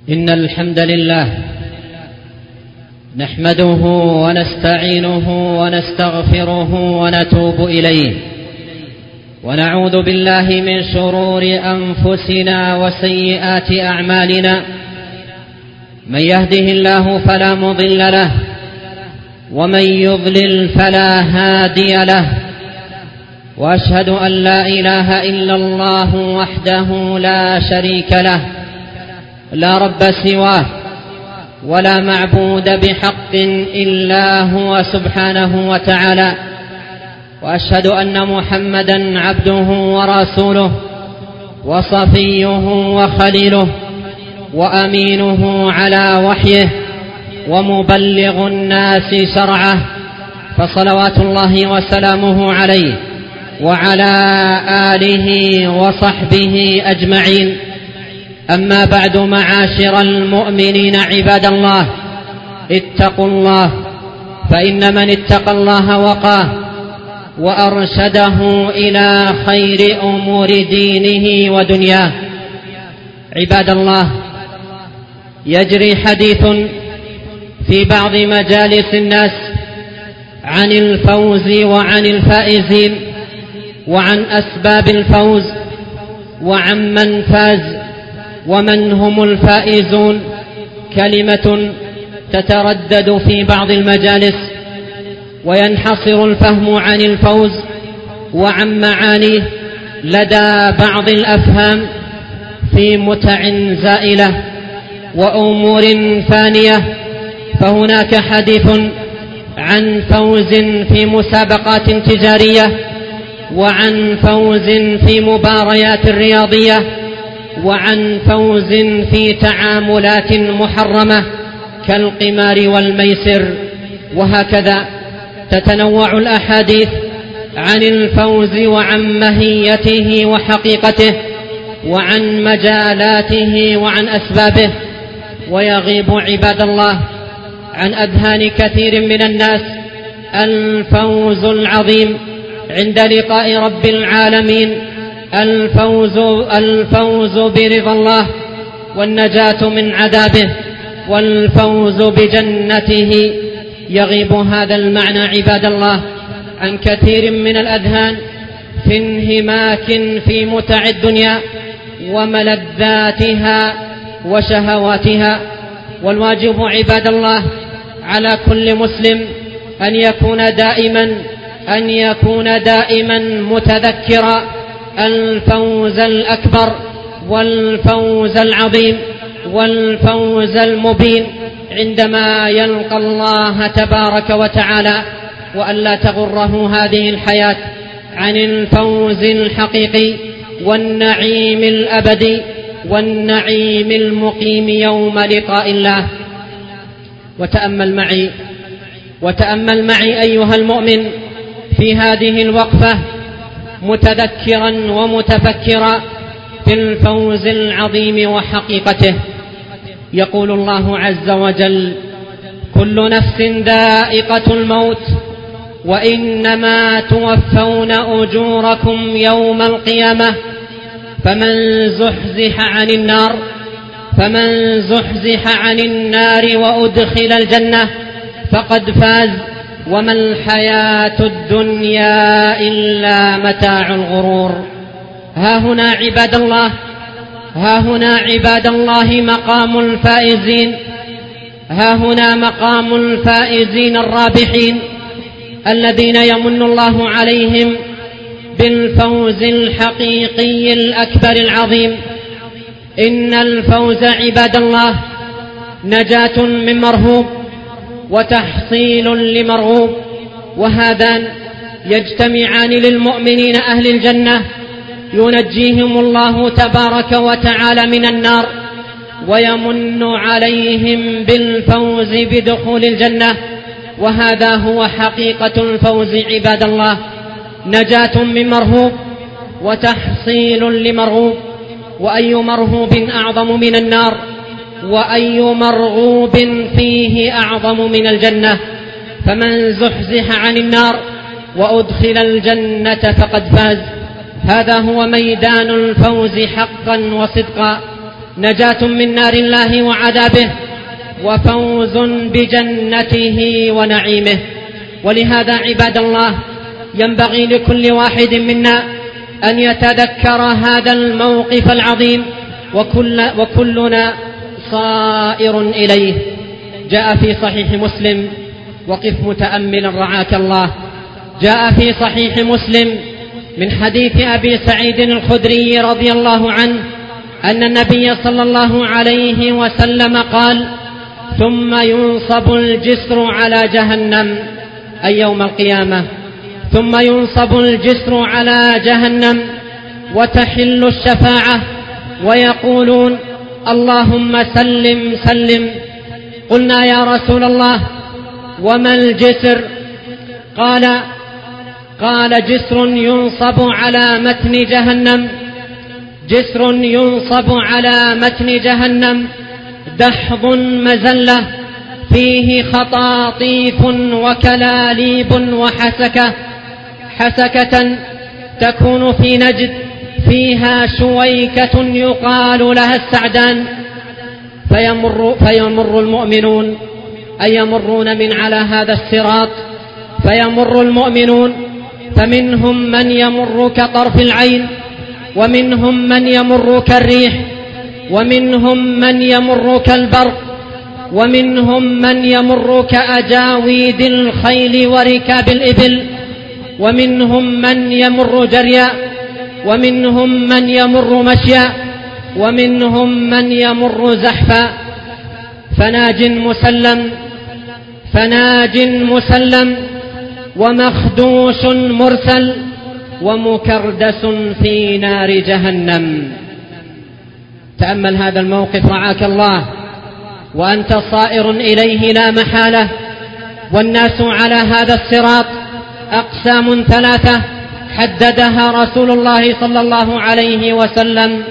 إن الحمد لله نحمده ونستعينه ونستغفره ونتوب إليه، ونعوذ بالله من شرور أنفسنا وسيئات أعمالنا. من يهده الله فلا مضل له، ومن يضلل فلا هادي له. وأشهد أن لا إله إلا الله وحده لا شريك له، لا رب سواه ولا معبود بحق إلا هو سبحانه وتعالى. وأشهد أن محمدا عبده ورسوله وصفيه وخليله وأمينه على وحيه ومبلغ الناس شرعه، فصلوات الله وسلامه عليه وعلى آله وصحبه أجمعين. أما بعد، معاشر المؤمنين عباد الله، اتقوا الله، فإن من اتقى الله وقاه وأرشده إلى خير أمور دينه ودنياه. عباد الله، يجري حديث في بعض مجالس الناس عن الفوز وعن الفائزين، وعن أسباب الفوز، وعن من فاز ومن هم الفائزون. كلمة تتردد في بعض المجالس، وينحصر الفهم عن الفوز وعن معانيه لدى بعض الأفهام في متع زائلة وأمور فانية. فهناك حديث عن فوز في مسابقات تجارية، وعن فوز في مباريات رياضية، وعن فوز في تعاملات محرمة كالقمار والميسر، وهكذا تتنوع الأحاديث عن الفوز وعن ماهيته وحقيقته وعن مجالاته وعن أسبابه. ويغيب عباد الله عن أذهان كثير من الناس الفوز العظيم عند لقاء رب العالمين، الفوز برضا الله والنجاة من عذابه والفوز بجنته. يغيب هذا المعنى عباد الله عن كثير من الأذهان في انهماك في متع الدنيا وملذاتها وشهواتها. والواجب عباد الله على كل مسلم أن يكون دائما متذكرا الفوز الأكبر والفوز العظيم والفوز المبين عندما يلقى الله تبارك وتعالى، وألا تغره هذه الحياة عن الفوز الحقيقي والنعيم الأبدي والنعيم المقيم يوم لقاء الله. وتأمل معي أيها المؤمن في هذه الوقفة، متذكرا ومتفكرا في الفوز العظيم وحقيقته. يقول الله عز وجل: كل نفس ذائقة الموت وإنما توفون أجوركم يوم القيامة، فمن زحزح عن النار وأدخل الجنة فقد فاز، وما الحياة الدنيا إلا متاع الغرور. ها هنا عباد الله مقام الفائزين، ها هنا مقام الفائزين الرابحين الذين يمن الله عليهم بالفوز الحقيقي الأكبر العظيم. إن الفوز عباد الله نجاة من مرهوب وتحصيل لمرغوب، وهذان يجتمعان للمؤمنين أهل الجنة، ينجيهم الله تبارك وتعالى من النار ويمن عليهم بالفوز بدخول الجنة. وهذا هو حقيقة الفوز عباد الله، نجاة من مرهوب وتحصيل لمرغوب. وأي مرهوب أعظم من النار، وأي مرغوب فيه أعظم من الجنة. فمن زحزح عن النار وأدخل الجنة فقد فاز. هذا هو ميدان الفوز حقا وصدقا. نجاة من نار الله وعذابه، وفوز بجنته ونعيمه. ولهذا عباد الله ينبغي لكل واحد منا أن يتذكر هذا الموقف العظيم، وكلنا صائر إليه. جاء في صحيح مسلم، وقف متأملا رعاك الله، جاء في صحيح مسلم من حديث أبي سعيد الخدري رضي الله عنه أن النبي صلى الله عليه وسلم قال: ثم ينصب الجسر على جهنم، أي يوم القيامة، ثم ينصب الجسر على جهنم وتحل الشفاعة ويقولون: اللهم سلم سلم. قلنا: يا رسول الله وما الجسر؟ قال: جسر ينصب على متن جهنم، جسر ينصب على متن جهنم، دحض مزلة فيه خطاطيف وكلاليب وحسكة، حسكة تكون في نجد فيها شويكة يقال لها السعدان، فيمر المؤمنون، أي يمرون من على هذا الصراط، فيمر المؤمنون، فمنهم من يمر كطرف العين، ومنهم من يمر كالريح، ومنهم من يمر كالبرق، ومنهم من يمر كأجاويد الخيل وركاب الإبل، ومنهم من يمر جريا، ومنهم من يمر مشيا، ومنهم من يمر زحفا. فناج مسلم ومخدوش مرسل ومكردس في نار جهنم. تأمل هذا الموقف رعاك الله، وأنت صائر إليه لا محالة، والناس على هذا الصراط أقسام ثلاثة حددها رسول الله صلى الله عليه وسلم،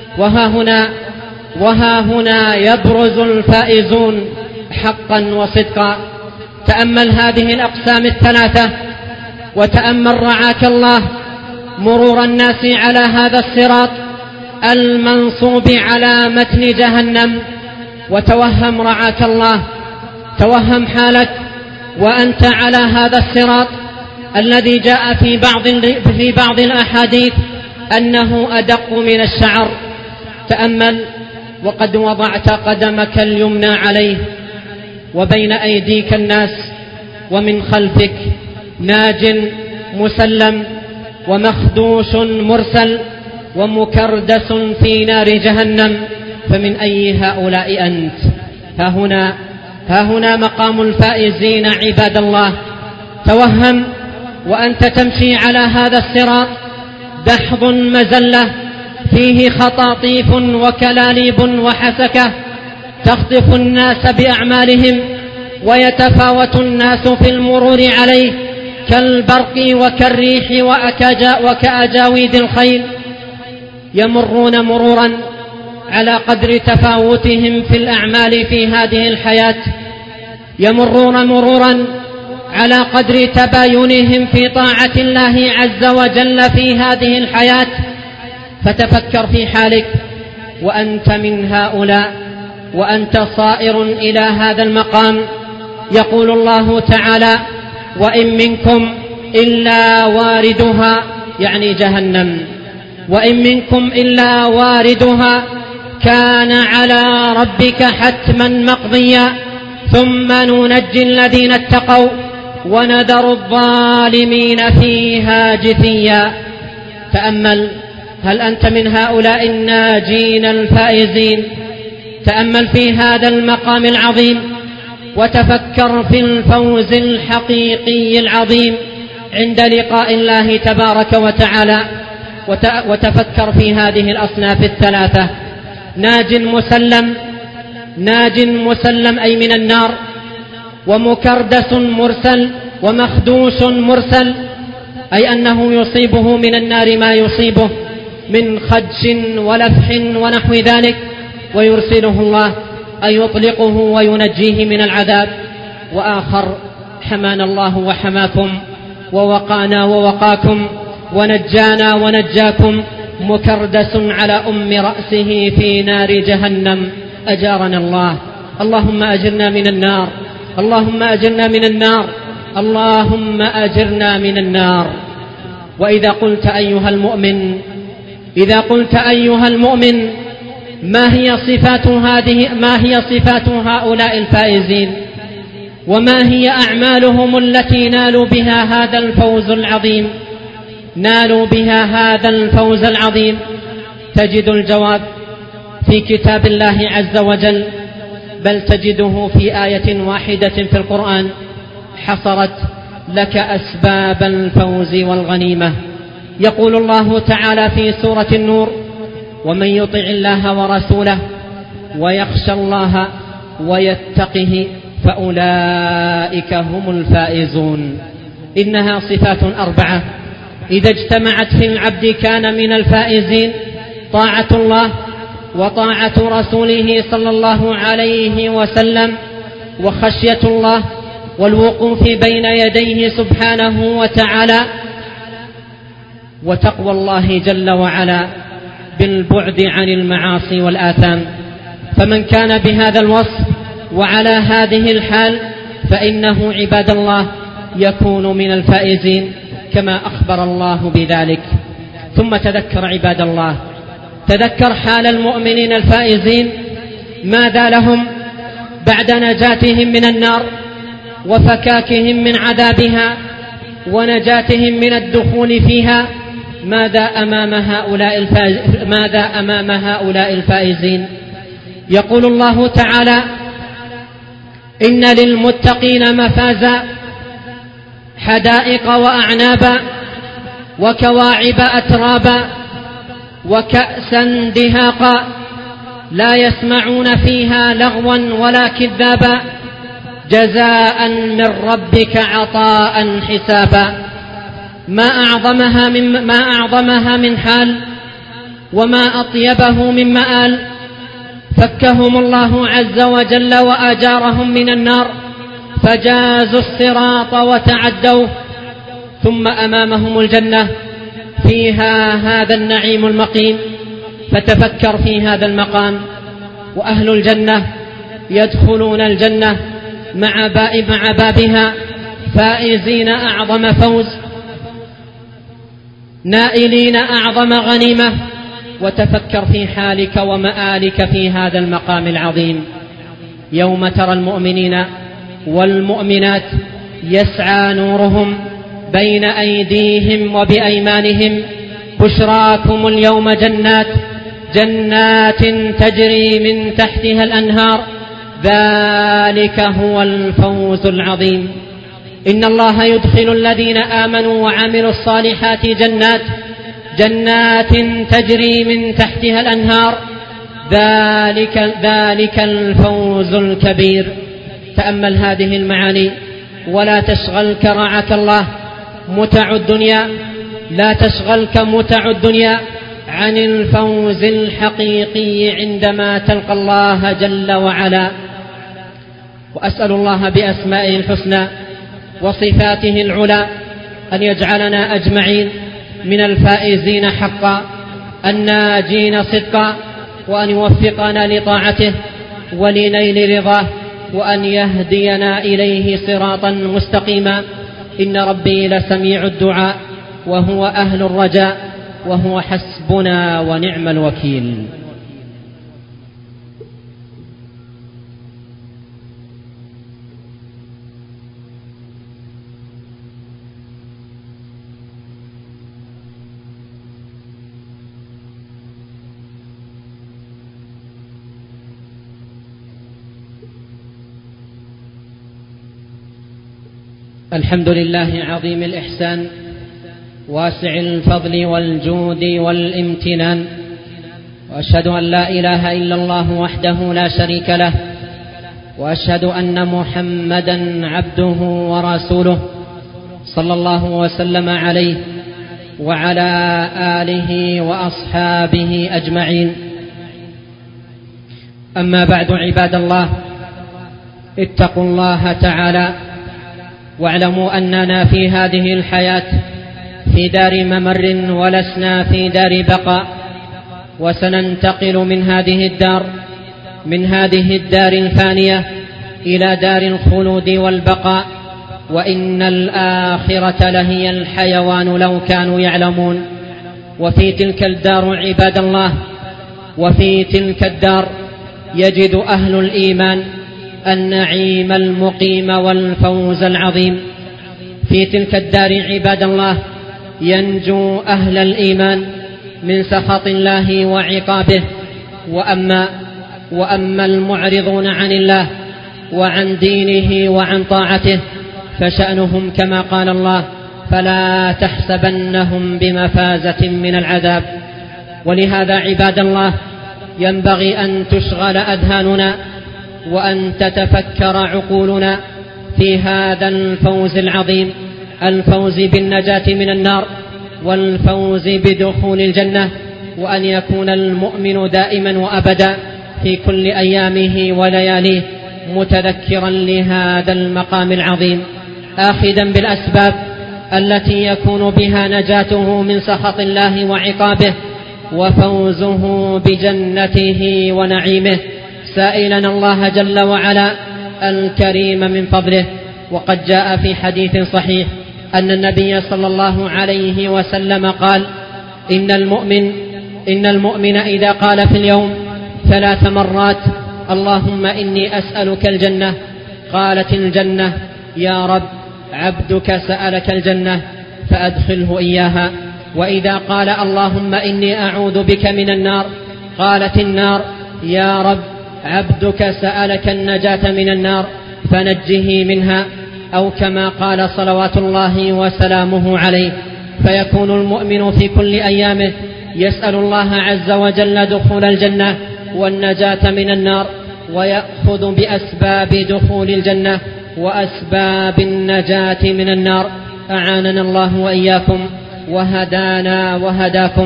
وها هنا يبرز الفائزون حقا وصدقا. تأمل هذه الأقسام الثلاثة، وتأمل رعاك الله مرور الناس على هذا الصراط المنصوب على متن جهنم، وتوهم رعاك الله، توهم حالك وأنت على هذا الصراط الذي جاء في بعض الأحاديث أنه أدق من الشعر. تأمل وقد وضعت قدمك اليمنى عليه، وبين أيديك الناس، ومن خلفك ناج مسلم ومخدوش مرسل ومكردس في نار جهنم، فمن أي هؤلاء أنت؟ ها هنا مقام الفائزين عباد الله. توهم وأنت تمشي على هذا الصراط دحض مزلة فيه خطاطيف وكلاليب وحسكة تخطف الناس بأعمالهم، ويتفاوت الناس في المرور عليه كالبرق وكالريح وكأجاويد الخيل، يمرون مرورا على قدر تفاوتهم في الأعمال في هذه الحياة، يمرون مرورا على قدر تباينهم في طاعة الله عز وجل في هذه الحياة. فتفكر في حالك وأنت من هؤلاء، وأنت صائر إلى هذا المقام. يقول الله تعالى: وإن منكم إلا واردها، يعني جهنم، وإن منكم إلا واردها كان على ربك حتما مقضيا ثم ننجي الذين اتقوا ونذر الظالمين فيها جثيا. تأمل، هل أنت من هؤلاء الناجين الفائزين؟ تأمل في هذا المقام العظيم، وتفكر في الفوز الحقيقي العظيم عند لقاء الله تبارك وتعالى، وتفكر في هذه الأصناف الثلاثة: ناج مسلم أي من النار، ومكردس مرسل، ومخدوش مرسل، أي أنه يصيبه من النار ما يصيبه من خدش ولفح ونحو ذلك، ويرسله الله أي يطلقه وينجيه من العذاب. وآخر: حمانا الله وحماكم، ووقانا ووقاكم، ونجانا ونجاكم، مكردس على أم رأسه في نار جهنم، أجارنا الله. اللهم أجرنا من النار، اللهم أجرنا من النار، اللهم أجرنا من النار. وإذا قلت أيها المؤمن، إذا قلت أيها المؤمن ما هي صفات هؤلاء الفائزين، وما هي أعمالهم التي نالوا بها هذا الفوز العظيم، نالوا بها هذا الفوز العظيم، تجد الجواب في كتاب الله عز وجل، بل تجده في آية واحدة في القرآن حصرت لك أسباب الفوز والغنيمة. يقول الله تعالى في سورة النور: ومن يطع الله ورسوله ويخشى الله ويتقه فأولئك هم الفائزون. إنها صفات 4 إذا اجتمعت في العبد كان من الفائزين: طاعة الله وطاعة رسوله صلى الله عليه وسلم، وخشية الله والوقوف بين يديه سبحانه وتعالى، وتقوى الله جل وعلا بالبعد عن المعاصي والآثام. فمن كان بهذا الوصف وعلى هذه الحال فإنه عباد الله يكون من الفائزين كما أخبر الله بذلك. ثم تذكر عباد الله، تذكر حال المؤمنين الفائزين، ماذا لهم بعد نجاتهم من النار وفكاكهم من عذابها ونجاتهم من الدخول فيها. ماذا أمام هؤلاء الفائزين؟ يقول الله تعالى: إن للمتقين مفازا، حدائق وأعنابا وكواعب أترابا وكأسا دهاقا، لا يسمعون فيها لغوا ولا كذابا، جزاء من ربك عطاء حسابا. ما أعظمها من حال، وما أطيبه من مآل. فكهم الله عز وجل وأجارهم من النار، فجازوا الصراط وتعدوه، ثم أمامهم الجنة فيها هذا النعيم المقيم. فتفكر في هذا المقام، وأهل الجنة يدخلون الجنة مع بابها فائزين أعظم فوز، نائلين أعظم غنيمة. وتفكر في حالك ومآلك في هذا المقام العظيم، يوم ترى المؤمنين والمؤمنات يسعى نورهم بين أيديهم وبأيمانهم: بشراكم اليوم جنات تجري من تحتها الأنهار، ذلك هو الفوز العظيم. إن الله يدخل الذين آمنوا وعملوا الصالحات جنات تجري من تحتها الأنهار، ذلك الفوز الكبير. تأمل هذه المعاني ولا تشغلك رعاك الله متع الدنيا، لا تشغلك متع الدنيا عن الفوز الحقيقي عندما تلقى الله جل وعلا. وأسأل الله بأسمائه الحسنى وصفاته العلى أن يجعلنا أجمعين من الفائزين حقا، الناجين صدقا، وأن يوفقنا لطاعته ولنيل رضاه، وأن يهدينا إليه صراطا مستقيما. إن ربي لسميع الدعاء وهو أهل الرجاء، وهو حسبنا ونعم الوكيل. الحمد لله عظيم الإحسان واسع الفضل والجود والامتنان، وأشهد أن لا إله إلا الله وحده لا شريك له، وأشهد أن محمدا عبده ورسوله صلى الله وسلم عليه وعلى آله وأصحابه أجمعين. أما بعد، عباد الله، اتقوا الله تعالى، واعلموا أننا في هذه الحياة في دار ممر ولسنا في دار بقاء، وسننتقل من هذه الدار الفانية إلى دار الخلود والبقاء، وإن الآخرة لهي الحيوان لو كانوا يعلمون. وفي تلك الدار عباد الله، وفي تلك الدار يجد أهل الإيمان النعيم المقيم والفوز العظيم. في تلك الدار عباد الله ينجو أهل الإيمان من سخط الله وعقابه. وأما المعرضون عن الله وعن دينه وعن طاعته فشأنهم كما قال الله: فلا تحسبنهم بمفازة من العذاب. ولهذا عباد الله ينبغي أن تشغل أذهاننا وأن تتفكر عقولنا في هذا الفوز العظيم، الفوز بالنجاة من النار والفوز بدخول الجنة، وأن يكون المؤمن دائما وأبدا في كل أيامه ولياليه متذكرا لهذا المقام العظيم، آخذا بالأسباب التي يكون بها نجاته من سخط الله وعقابه وفوزه بجنته ونعيمه، سائلا الله جل وعلا الكريم من فضله. وقد جاء في حديث صحيح أن النبي صلى الله عليه وسلم قال: إن المؤمن إذا قال في اليوم 3 مرات: اللهم إني أسألك الجنة، قالت الجنة: يا رب عبدك سألك الجنة فأدخله إياها. وإذا قال: اللهم إني أعوذ بك من النار، قالت النار: يا رب عبدك سألك النجاة من النار فنجه منها، أو كما قال صلوات الله وسلامه عليه. فيكون المؤمن في كل أيامه يسأل الله عز وجل دخول الجنة والنجاة من النار، ويأخذ بأسباب دخول الجنة وأسباب النجاة من النار. أعاننا الله وإياكم وهدانا وهداكم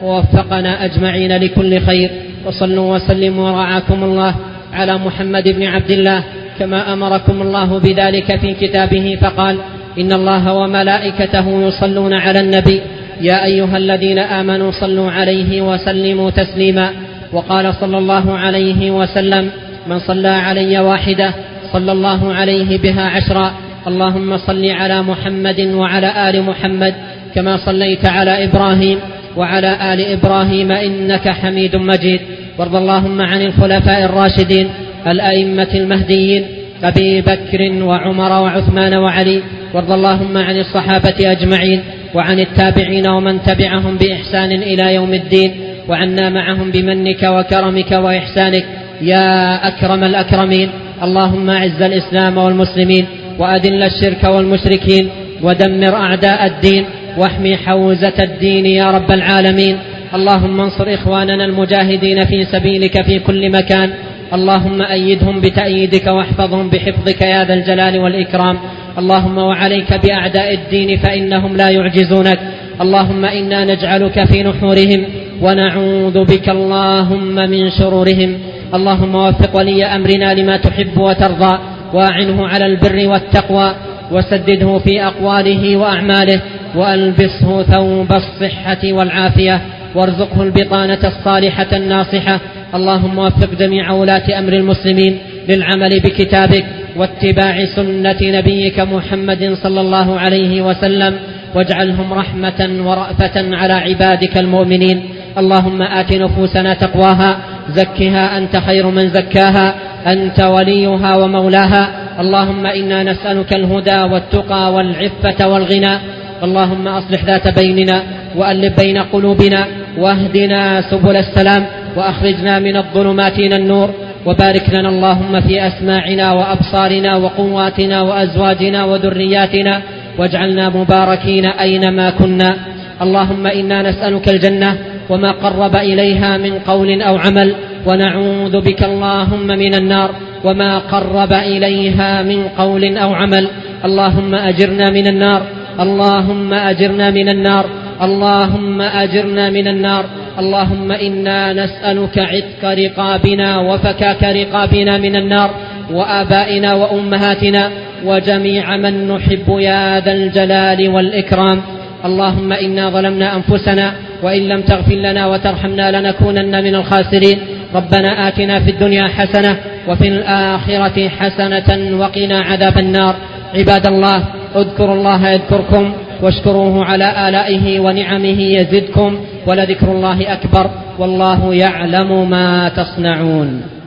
ووفقنا أجمعين لكل خير. وصلوا وسلموا ورعاكم الله على محمد بن عبد الله كما أمركم الله بذلك في كتابه، فقال: إن الله وملائكته يصلون على النبي يا أيها الذين آمنوا صلوا عليه وسلموا تسليما. وقال صلى الله عليه وسلم: من صلى علي واحدة صلى الله عليه بها 10. اللهم صل على محمد وعلى آل محمد كما صليت على إبراهيم وعلى آل إبراهيم إنك حميد مجيد. وارض اللهم عن الخلفاء الراشدين الأئمة المهديين أبي بكر وعمر وعثمان وعلي. وارض اللهم عن الصحابة أجمعين وعن التابعين ومن تبعهم بإحسان إلى يوم الدين، وعنا معهم بمنك وكرمك وإحسانك يا أكرم الأكرمين. اللهم أعز الإسلام والمسلمين وأذل الشرك والمشركين ودمر أعداء الدين واحمي حوزة الدين يا رب العالمين. اللهم انصر إخواننا المجاهدين في سبيلك في كل مكان، اللهم أيدهم بتأييدك واحفظهم بحفظك يا ذا الجلال والإكرام. اللهم وعليك بأعداء الدين فإنهم لا يعجزونك. اللهم إنا نجعلك في نحورهم ونعوذ بك اللهم من شرورهم. اللهم وفق ولي أمرنا لما تحب وترضى، واعنه على البر والتقوى، وسدده في أقواله وأعماله، وألبسه ثوب الصحة والعافية، وارزقه البطانة الصالحة الناصحة. اللهم وفق جميع ولاة أمر المسلمين للعمل بكتابك واتباع سنة نبيك محمد صلى الله عليه وسلم، واجعلهم رحمة ورأفة على عبادك المؤمنين. اللهم آت نفوسنا تقواها، زكها أنت خير من زكاها، أنت وليها ومولاها. اللهم إنا نسألك الهدى والتقى والعفة والغنى. اللهم أصلح ذات بيننا وألف بين قلوبنا واهدنا سبل السلام، وأخرجنا من الظلمات إلى النور، وبارك لنا اللهم في أسماعنا وأبصارنا وقواتنا وأزواجنا وذرياتنا، واجعلنا مباركين أينما كنا. اللهم إنا نسألك الجنة وما قرب إليها من قول أو عمل، ونعوذ بك اللهم من النار وما قرب إليها من قول أو عمل. اللهم أجرنا من النار، اللهم أجرنا من النار، اللهم أجرنا من النار. اللهم إنا نسألك عتق رقابنا وفكاك رقابنا من النار، وآبائنا وأمهاتنا وجميع من نحب يا ذا الجلال والإكرام. اللهم إنا ظلمنا أنفسنا وإن لم تغفر لنا وترحمنا لنكونن من الخاسرين. ربنا آتنا في الدنيا حسنة وفي الآخرة حسنة وقنا عذاب النار. عباد الله، اذكروا الله يذكركم واشكروه على آلائه ونعمه يزدكم، ولذكر الله أكبر، والله يعلم ما تصنعون.